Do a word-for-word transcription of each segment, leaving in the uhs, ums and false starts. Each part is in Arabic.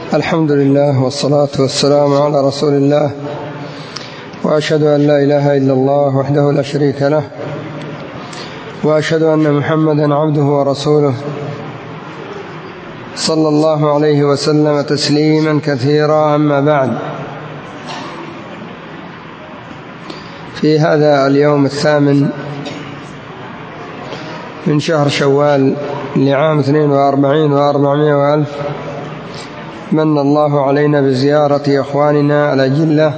الحمد لله والصلاة والسلام على رسول الله، وأشهد أن لا إله إلا الله وحده لا شريك له، وأشهد أن محمدا عبده ورسوله صلى الله عليه وسلم تسليما كثيرا. أما بعد، في هذا اليوم الثامن من شهر شوال لعام اثنين وأربعين وأربعمائة وألف، من الله علينا بزيارة إخواننا الأجلة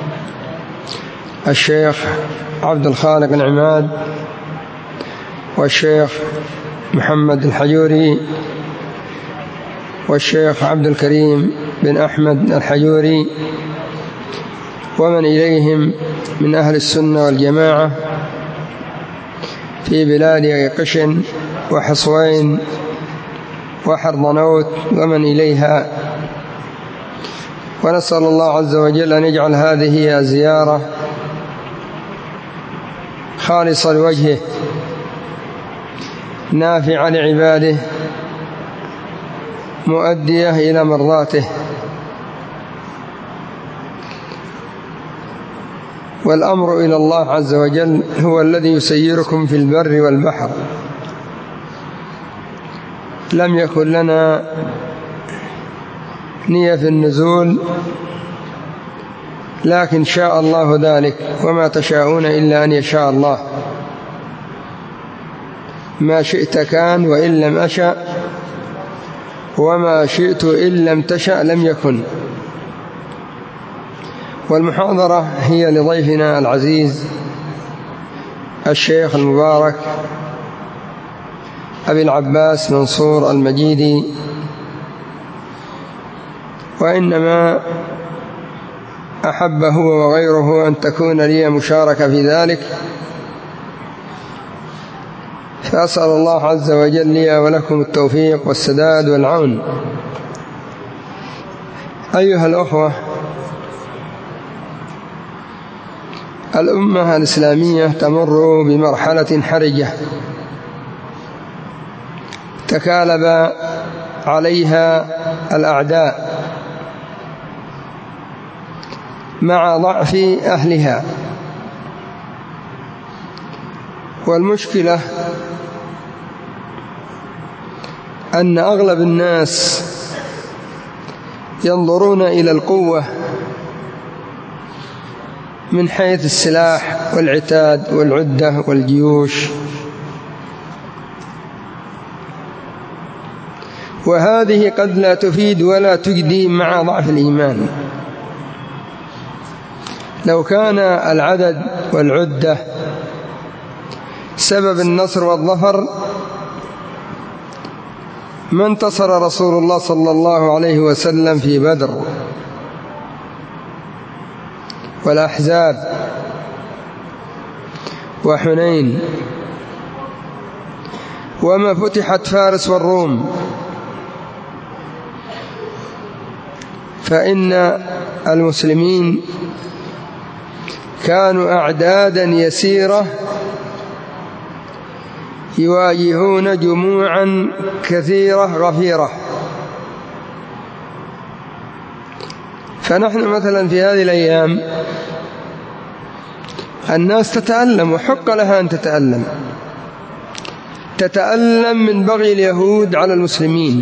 الشيخ عبد الخالق العماد والشيخ محمد الحجوري والشيخ عبد الكريم بن أحمد الحجوري ومن إليهم من أهل السنة والجماعة في بلاد قشن وحصوين وحرضنوت ومن إليها، ونسأل الله عز وجل أن يجعل هذه الزيارة خالصة لوجهه نافعة لعباده مؤدية إلى مرضاته. والأمر إلى الله عز وجل هو الذي يسيركم في البر والبحر. لم يكن لنا نية في النزول، لكن شاء الله ذلك، وما تشاءون إلا أن يشاء الله. ما شئت كان وإن لم أشأ، وما شئت إن لم تشأ لم يكن. والمحاضرة هي لضيفنا العزيز الشيخ المبارك أبي العباس منصور المجيدي، وإنما أحب هو وغيره أن تكون لي مشاركة في ذلك، فأسأل الله عز وجل لي ولكم التوفيق والسداد والعون. أيها الأخوة، الأمة الإسلامية تمر بمرحلة حرجة تكالب عليها الأعداء مع ضعف أهلها. والمشكلة أن أغلب الناس ينظرون إلى القوة من حيث السلاح والعتاد والعدة والجيوش، وهذه قد لا تفيد ولا تجدي مع ضعف الإيمان. لو كان العدد والعدة سبب النصر والظفر ما انتصر رسول الله صلى الله عليه وسلم في بدر والأحزاب وحنين، وما فتحت فارس والروم. فإن المسلمين كانوا أعدادا يسيرة يواجهون جموعا كثيرة غفيرة. فنحن مثلا في هذه الأيام الناس تتألم، وحق لها أن تتألم، تتألم من بغي اليهود على المسلمين،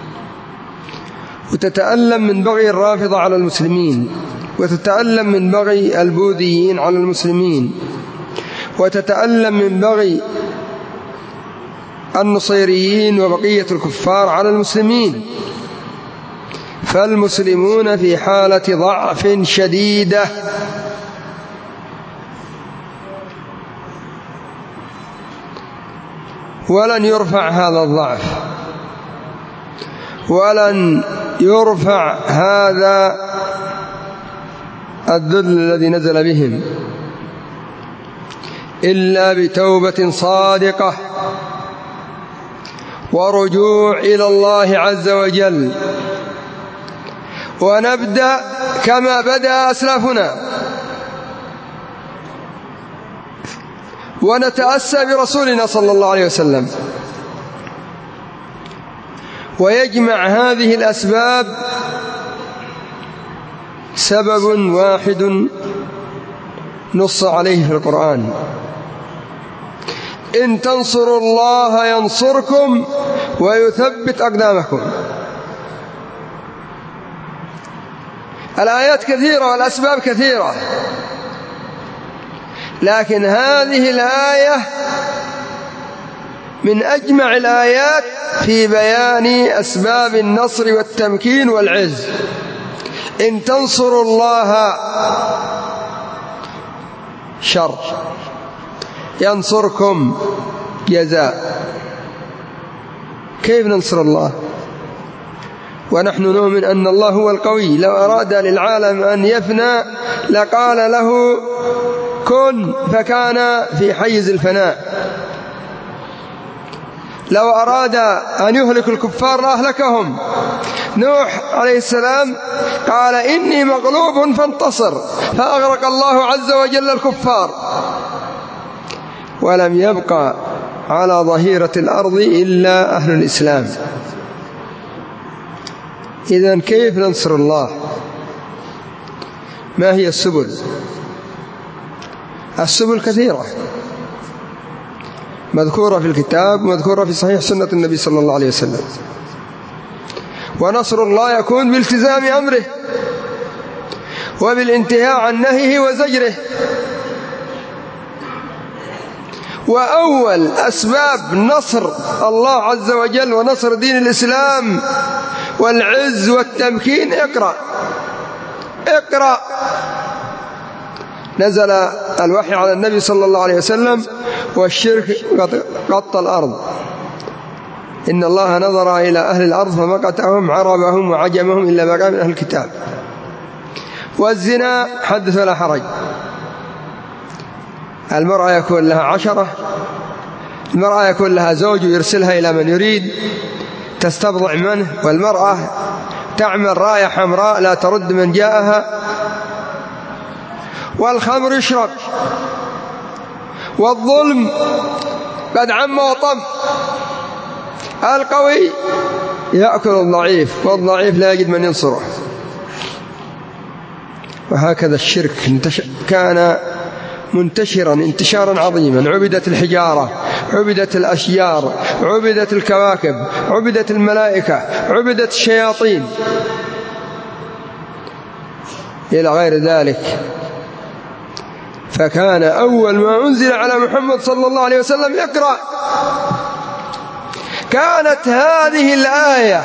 وتتألم من بغي الرافضة على المسلمين، وتتألم من بغي البوذيين على المسلمين، وتتألم من بغي النصيريين وبقية الكفار على المسلمين. فالمسلمون في حالة ضعف شديدة، ولن يرفع هذا الضعف، ولن يرفع هذا الذل الذي نزل بهم إلا بتوبة صادقة ورجوع إلى الله عز وجل، ونبدأ كما بدأ أسلافنا، ونتأسى برسولنا صلى الله عليه وسلم، ويجمع هذه الأسباب سبب واحد نص عليه في القرآن: إن تنصروا الله ينصركم ويثبت أقدامكم. الآيات كثيرة والأسباب كثيرة، لكن هذه الآية من أجمع الآيات في بيان أسباب النصر والتمكين والعز. إن تنصروا الله شر، ينصركم جزاء. كيف ننصر الله ونحن نؤمن أن الله هو القوي؟ لو أراد للعالم أن يفنى لقال له كن فكان في حيز الفناء. لو أراد أن يهلك الكفار لأهلكهم. نوح عليه السلام قال إني مغلوب فانتصر، فأغرق الله عز وجل الكفار، ولم يبقى على ظهيرة الأرض إلا أهل الإسلام. إذن كيف ننصر الله؟ ما هي السبل؟ السبل كثيرة مذكورة في الكتاب ومذكورة في صحيح سنة النبي صلى الله عليه وسلم. ونصر الله يكون بالتزام أمره وبالانتهاء عن نهيه وزجره. وأول أسباب نصر الله عز وجل ونصر دين الإسلام والعز والتمكين اقرأ اقرأ. نزل الوحي على النبي صلى الله عليه وسلم والشرك قط الأرض. إن الله نظر إلى أهل الأرض فمقتهم عربهم وعجمهم إلا ما كان من أهل الكتاب. والزنا حدث ولا حرج. المرأة يكون لها عشرة، المرأة يكون لها زوج يرسلها إلى من يريد تستبضع منه، والمرأة تعمل راية حمراء لا ترد من جاءها. والخمر يشرب، والظلم قد عم وطم. القوي يأكل الضعيف، والضعيف لا يجد من ينصره. وهكذا الشرك كان منتشرا انتشارا عظيما. عبدت الحجارة، عبدت الأشجار، عبدت الكواكب، عبدت الملائكة، عبدت الشياطين إلى غير ذلك. فكان أول ما أنزل على محمد صلى الله عليه وسلم يقرأ كانت هذه الآية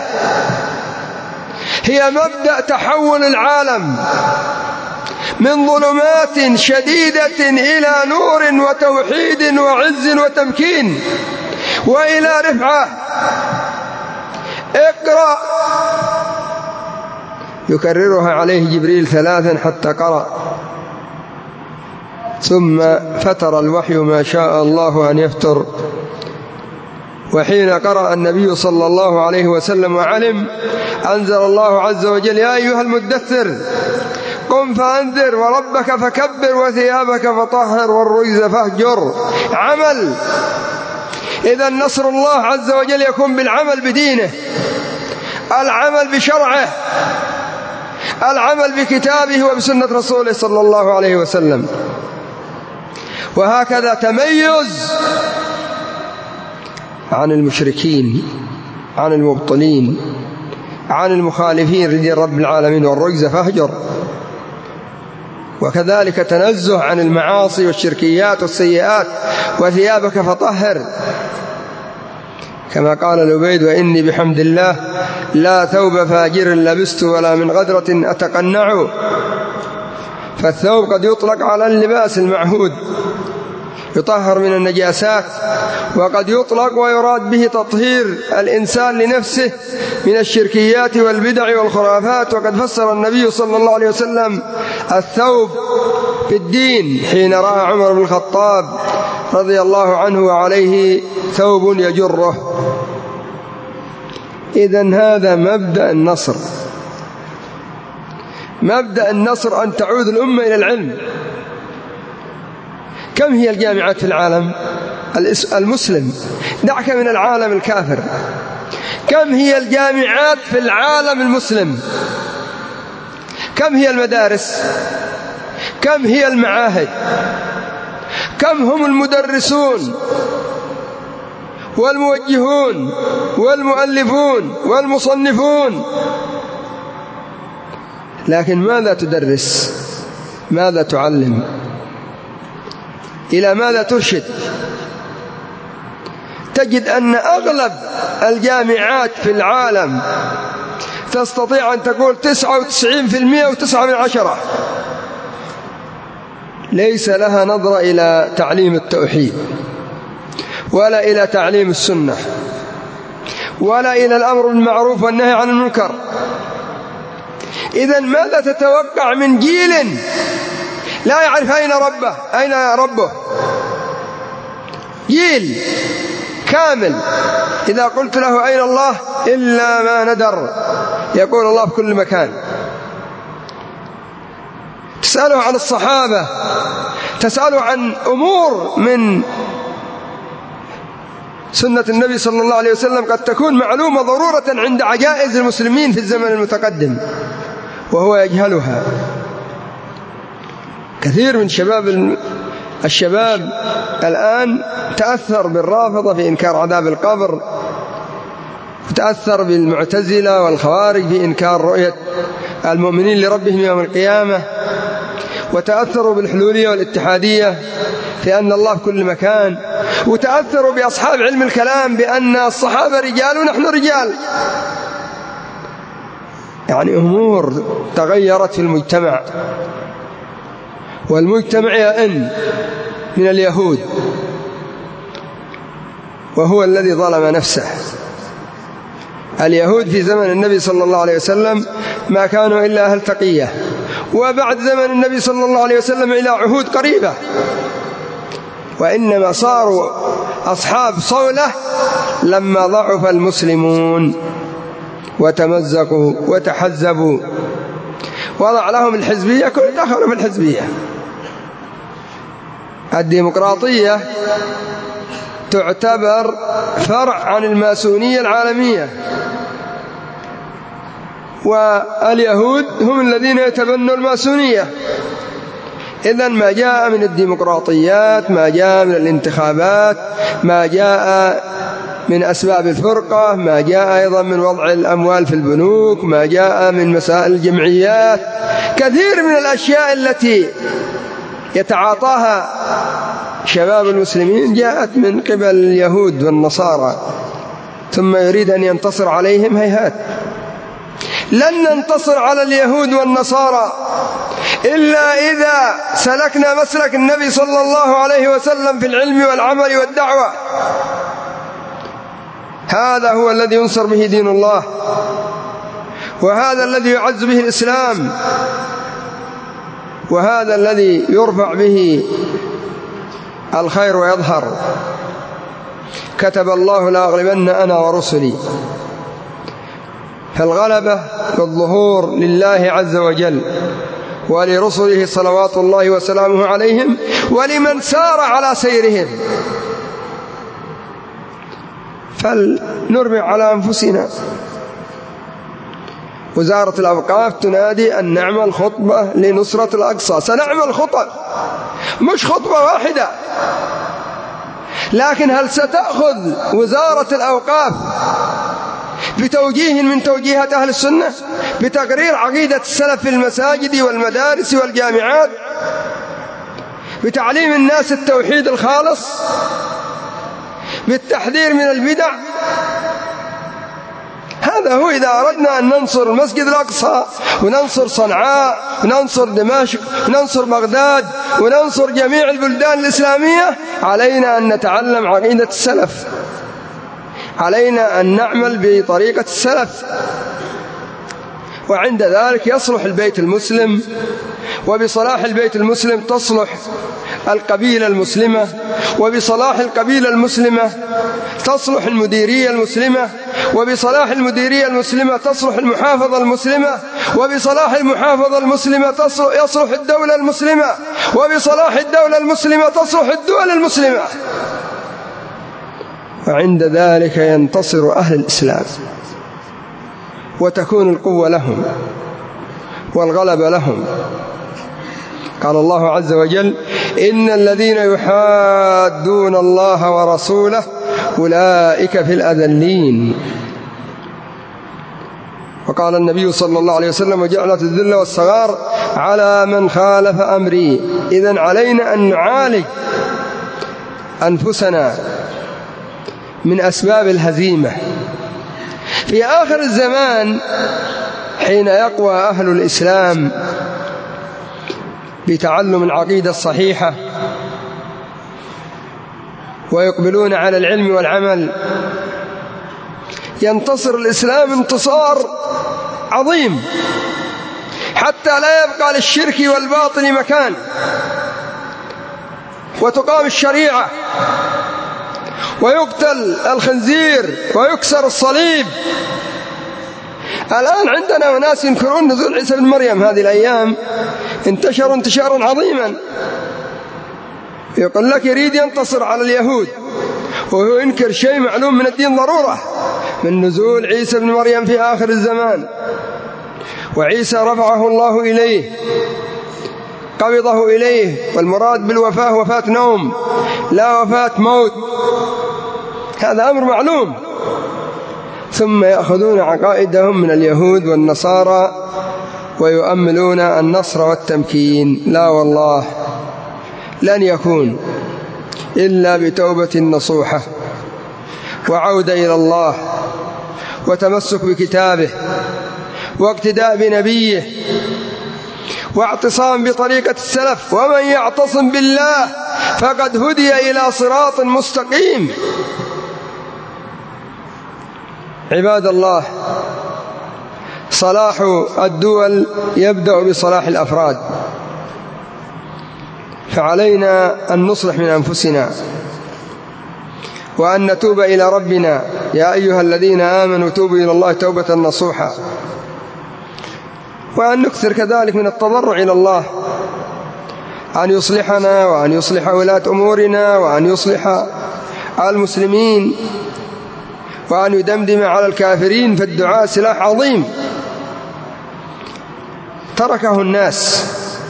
هي مبدأ تحول العالم من ظلمات شديدة إلى نور وتوحيد وعز وتمكين وإلى رفعة. اقرأ. يكررها عليه جبريل ثلاثا حتى قرأ، ثم فتر الوحي ما شاء الله أن يفتر. وحين قرأ النبي صلى الله عليه وسلم وعلم أنزل الله عز وجل يا أيها المدثر قم فأنذر وربك فكبر وثيابك فطهر والرجز فاهجر. عمل. إذا نصر الله عز وجل يكون بالعمل بدينه، العمل بشرعه، العمل بكتابه وبسنة رسوله صلى الله عليه وسلم. وهكذا تميز عن المشركين، عن المبطلين، عن المخالفين لدين رب العالمين. والرجز فاهجر. وكذلك تنزه عن المعاصي والشركيات والسيئات. وثيابك فطهر، كما قال العبيد وإني بحمد الله لا ثوب فاجر لبست ولا من غدرة أتقنع. فالثوب قد يطلق على اللباس المعهود يطهر من النجاسات، وقد يطلق ويراد به تطهير الإنسان لنفسه من الشركيات والبدع والخرافات. وقد فسر النبي صلى الله عليه وسلم الثوب في الدين حين رأى عمر بن الخطاب رضي الله عنه وعليه ثوب يجره. إذن هذا مبدأ النصر. مبدأ النصر أن تعود الأمة إلى العلم. كم هي الجامعات في العالم المسلم؟ دعك من العالم الكافر. كم هي الجامعات في العالم المسلم؟ كم هي المدارس؟ كم هي المعاهد؟ كم هم المدرسون والموجهون والمؤلفون والمصنفون؟ لكن ماذا تدرس؟ ماذا تعلم؟ إلى ماذا ترشد؟ تجد أن أغلب الجامعات في العالم تستطيع أن تقول تسعة وتسعين بالمئة وتسعة من عشرة ليس لها نظرة إلى تعليم التوحيد، ولا إلى تعليم السنة، ولا إلى الأمر بالمعروف والنهي عن المنكر. إذن ماذا تتوقع من جيل لا يعرف أين ربه أين ربه؟ جيل كامل إذا قلت له أين الله إلا ما ندر يقول الله بكل مكان. تسأله عن الصحابة، تسأله عن أمور من سنة النبي صلى الله عليه وسلم قد تكون معلومة ضرورة عند عجائز المسلمين في الزمن المتقدم وهو يجهلها. كثير من شباب الشباب الآن تأثر بالرافضة في إنكار عذاب القبر، وتأثر بالمعتزلة والخوارج في إنكار رؤية المؤمنين لربهم يوم القيامة، وتأثروا بالحلولية والاتحادية في أن الله في كل مكان، وتأثروا بأصحاب علم الكلام بأن الصحابة رجال ونحن رجال. يعني أمور تغيرت في المجتمع، والمجتمع يئن من اليهود، وهو الذي ظلم نفسه. اليهود في زمن النبي صلى الله عليه وسلم ما كانوا إلا أهل تقية، وبعد زمن النبي صلى الله عليه وسلم إلى عهود قريبة، وإنما صاروا أصحاب صولة لما ضعف المسلمون وتمزقوا وتحزبوا، وضع لهم الحزبية، كل دخلوا في الحزبية. الديمقراطية تعتبر فرع عن الماسونية العالمية، واليهود هم الذين يتبنوا الماسونية. إذن ما جاء من الديمقراطيات، ما جاء من الانتخابات، ما جاء من أسباب الفرقة، ما جاء أيضا من وضع الأموال في البنوك، ما جاء من مسائل الجمعيات، كثير من الأشياء التي يتعاطاها شباب المسلمين جاءت من قبل اليهود والنصارى، ثم يريد أن ينتصر عليهم. هيهات، لن ننتصر على اليهود والنصارى إلا إذا سلكنا مسلك النبي صلى الله عليه وسلم في العلم والعمل والدعوة. هذا هو الذي ينصر به دين الله، وهذا الذي يعز به الإسلام، وهذا الذي يرفع به الخير ويظهر. كتب الله لأغلبن أنا ورسلي، فالغلبة والظهور لله عز وجل ولرسله صلوات الله وسلامه عليهم، ولمن سار على سيرهم. فلنربع على أنفسنا. وزارة الأوقاف تنادي أن نعمل خطبة لنصرة الأقصى. سنعمل خطب، مش خطبة واحدة، لكن هل ستأخذ وزارة الأوقاف بتوجيه من توجيهات أهل السنة، بتقرير عقيدة السلف في المساجد والمدارس والجامعات، بتعليم الناس التوحيد الخالص، بالتحذير من البدع؟ هذا هو إذا أردنا أن ننصر المسجد الأقصى، وننصر صنعاء، وننصر دمشق، وننصر بغداد، وننصر جميع البلدان الإسلامية، علينا أن نتعلم عقيدة السلف، علينا أن نعمل بطريقة السلف. وعند ذلك يصلح البيت المسلم، وبصلاح البيت المسلم تصلح القبيلة المسلمة، وبصلاح القبيلة المسلمة تصلح المديرية المسلمة، وبصلاح المديرية المسلمة تصلح المحافظة المسلمة، وبصلاح المحافظة المسلمة يصلح الدولة المسلمة، وبصلاح الدولة المسلمة تصلح الدول المسلمة. وعند ذلك ينتصر أهل الإسلام، وتكون القوة لهم، والغلبة لهم. قال الله عز وجل: إن الذين يحادون الله ورسوله أولئك في الأذلين. وقال النبي صلى الله عليه وسلم: وجعلت الذل والصغار على من خالف أمري. إذن علينا أن نعالج أنفسنا من أسباب الهزيمة. في آخر الزمان حين يقوى أهل الإسلام بتعلم العقيدة الصحيحة ويقبلون على العلم والعمل، ينتصر الإسلام انتصار عظيم حتى لا يبقى للشرك والباطل مكان، وتقام الشريعة ويقتل الخنزير ويكسر الصليب. الآن عندنا أناس ينكرون نزول عيسى بن مريم، هذه الأيام انتشروا انتشارا عظيما، يقول لك يريد ينتصر على اليهود وهو ينكر شيء معلوم من الدين ضرورة من نزول عيسى بن مريم في آخر الزمان. وعيسى رفعه الله إليه، قبضه إليه، والمراد بالوفاة وفاة نوم لا وفاة موت، هذا أمر معلوم. ثم يأخذون عقائدهم من اليهود والنصارى ويؤملون النصر والتمكين. لا والله، لن يكون إلا بتوبة نصوحة وعودة إلى الله وتمسك بكتابه واقتداء بنبيه واعتصام بطريقة السلف. ومن يعتصم بالله فقد هدي إلى صراط مستقيم. عباد الله، صلاح الدول يبدأ بصلاح الأفراد، فعلينا أن نصلح من أنفسنا وأن نتوب إلى ربنا. يا أيها الذين آمنوا توبوا إلى الله توبة نصوحا، وأن نكثر كذلك من التضرع إلى الله أن يصلحنا وأن يصلح ولاة أمورنا وأن يصلح المسلمين وأن يدمدم على الكافرين. فالدعاء سلاح عظيم تركه الناس.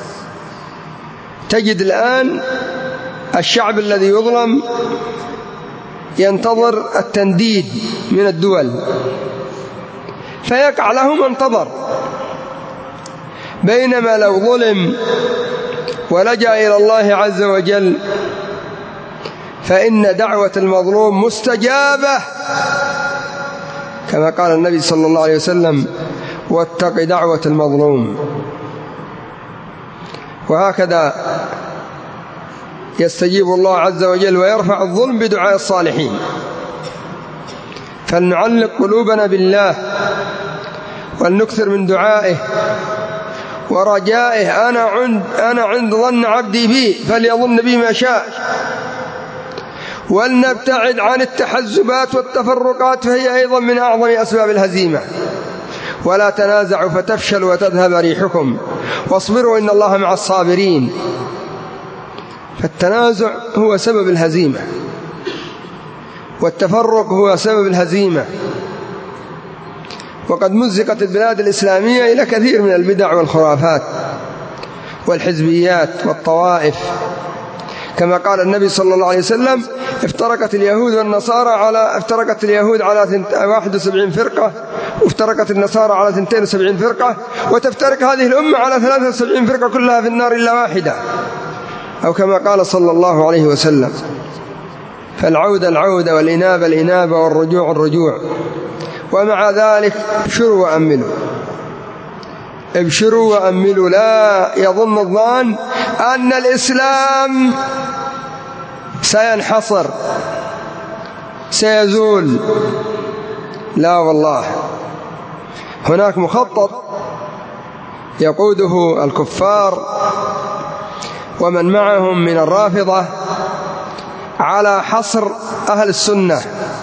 تجد الآن الشعب الذي يظلم ينتظر التنديد من الدول فيقع له ما انتظر، بينما لو ظلم ولجأ إلى الله عز وجل فإن دعوة المظلوم مستجابة، كما قال النبي صلى الله عليه وسلم: واتق دعوة المظلوم. وهكذا يستجيب الله عز وجل ويرفع الظلم بدعاء الصالحين. فلنعلق قلوبنا بالله ولنكثر من دعائه ورجائه. أنا عند, أنا عند ظن عبدي بي فليظن بي ما شاء. ولنبتعد عن التحزبات والتفرقات فهي أيضا من أعظم أسباب الهزيمة. ولا تنازعوا فتفشلوا وتذهب ريحكم واصبروا إن الله مع الصابرين. فالتنازع هو سبب الهزيمة، والتفرق هو سبب الهزيمة. وقد مزقت البلاد الإسلامية إلى كثير من البدع والخرافات والحزبيات والطوائف، كما قال النبي صلى الله عليه وسلم: افترقت اليهود والنصارى على افترقت اليهود على واحد وسبعين فرقة، وافترقت النصارى على اثنتين وسبعين فرقة، وتفترق هذه الأمة على ثلاثة وسبعين فرقة كلها في النار إلا واحدة، أو كما قال صلى الله عليه وسلم. فالعودة العودة والإنابة الإنابة والرجوع الرجوع. ومع ذلك ابشروا وأملوا، ابشروا وأملوا. لا يظن الظان أن الإسلام سينحصر سيزول، لا والله، هناك مخطط يقوده الكفار ومن معهم من الرافضة على حصر أهل السنة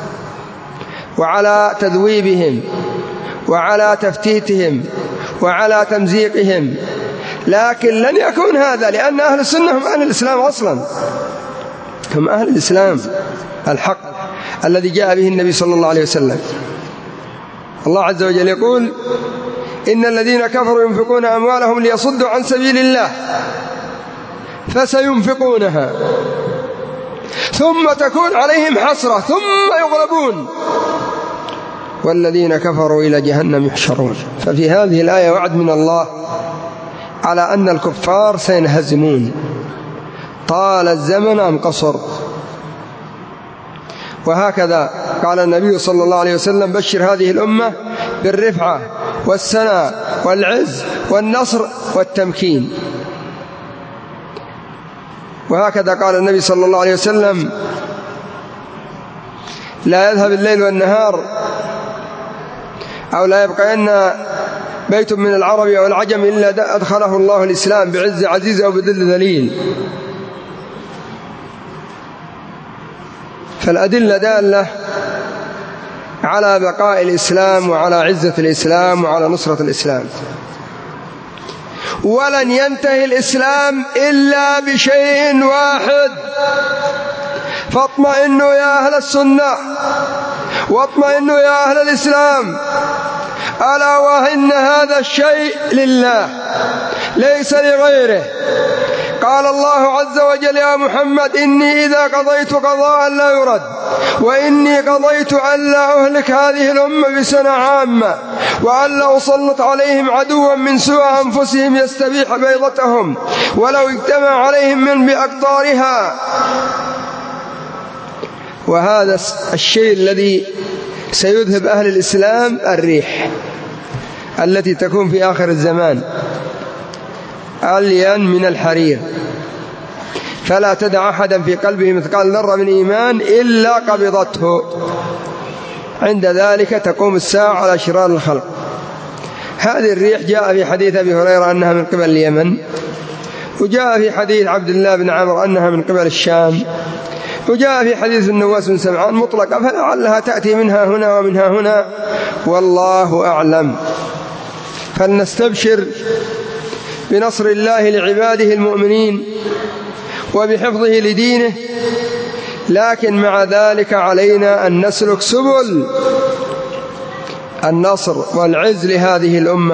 وعلى تذويبهم وعلى تفتيتهم وعلى تمزيقهم. لكن لن يكون هذا، لأن أهل السنة هم أهل الإسلام أصلا، هم أهل الإسلام الحق الذي جاء به النبي صلى الله عليه وسلم. الله عز وجل يقول: إن الذين كفروا ينفقون أموالهم ليصدوا عن سبيل الله فسينفقونها ثم تكون عليهم حسرة ثم يغلبون والذين كفروا إلى جهنم يحشرون. ففي هذه الآية وعد من الله على أن الكفار سينهزمون طال الزمن أم قصر. وهكذا قال النبي صلى الله عليه وسلم: بشر هذه الأمة بالرفعة والسناء والعز والنصر والتمكين. وهكذا قال النبي صلى الله عليه وسلم: لا يذهب الليل والنهار أو لا يبقين بيت من العرب أو العجم إلا أدخله الله الإسلام بعز عزيز أو بذل ذليل. فالأدلة دالة على بقاء الإسلام وعلى عزة الإسلام وعلى نصرة الإسلام. ولن ينتهي الإسلام إلا بشيء واحد: فاطمئنوا يا أهل السنة واطمئنوا يا أهل الإسلام، ألا وإن هذا الشيء لله ليس لغيره. قال الله عز وجل: يا محمد إني إذا قضيت قضاء لا يرد، وإني قضيت أن لا أهلك هذه الأمة بسنة عامة، وأن لا أسلط عليهم عدوا من سوء أنفسهم يستبيح بيضتهم ولو اجتمع عليهم من بأقطارها. وهذا الشيء الذي سيذهب أهل الإسلام الريح التي تكون في آخر الزمان ألين من الحرير، فلا تدع أحدا في قلبه مثقال ذرة من إيمان إلا قبضته. عند ذلك تقوم الساعة على شرار الخلق. هذه الريح جاء في حديث أبي هريرة أنها من قبل اليمن، وجاء في حديث عبد الله بن عمرو أنها من قبل الشام، وجاء في حديث النواس بن سمعان مطلقة، فلعلها تأتي منها هنا ومنها هنا، والله أعلم. فلنستبشر بنصر الله لعباده المؤمنين وبحفظه لدينه، لكن مع ذلك علينا أن نسلك سبل النصر والعز لهذه الأمة.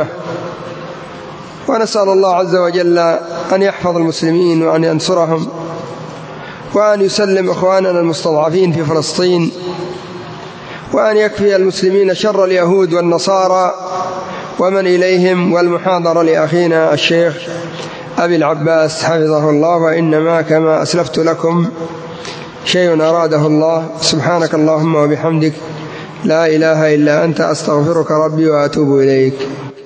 ونسأل الله عز وجل أن يحفظ المسلمين وأن ينصرهم وأن يسلم إخواننا المستضعفين في فلسطين، وأن يكفي المسلمين شر اليهود والنصارى ومن إليهم. والمحاضرة لأخينا الشيخ أبي العباس حفظه الله، وإنما كما أسلفت لكم شيء أراده الله. سبحانك اللهم وبحمدك لا إله إلا أنت، أستغفرك ربي وأتوب إليك.